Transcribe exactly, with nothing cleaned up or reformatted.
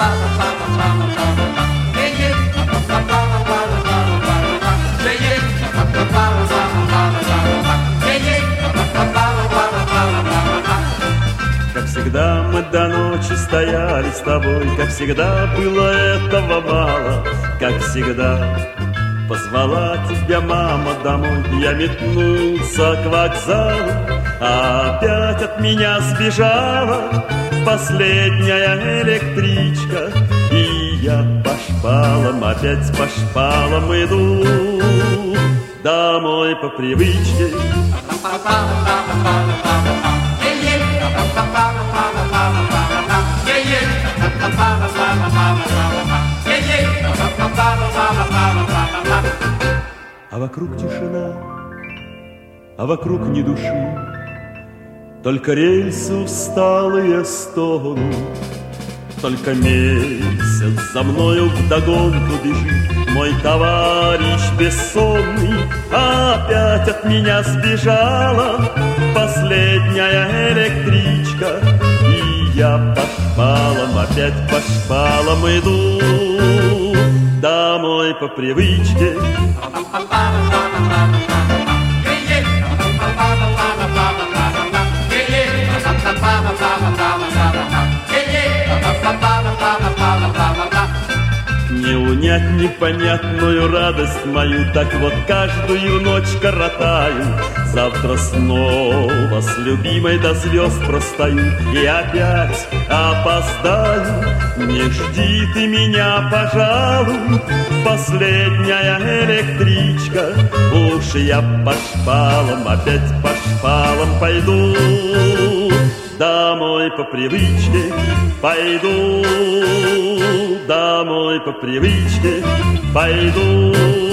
Как всегда мы до ночи стояли с тобой, как всегда было этого мало, как всегда позвала тебя мама домой. Я метнулся к вокзалу, а опять от меня сбежала последняя электричка. И я по шпалам, опять по шпалам иду домой по привычке. А вокруг тишина, а вокруг ни души, только рельсы усталые стонут, только месяц за мною вдогонку бежит мой товарищ бессонный. А опять от меня сбежала последняя электричка. И я по шпалам, опять по шпалам иду домой по привычке. Не унять непонятную радость мою, так вот каждую ночь коротаю. Завтра снова с любимой до звезд простою и опять опоздаю. Не жди ты меня, пожалуй, последняя электричка. Уж я по шпалам, опять по шпалам пойду домой по привычке. Пойду домой по привычке. Пойду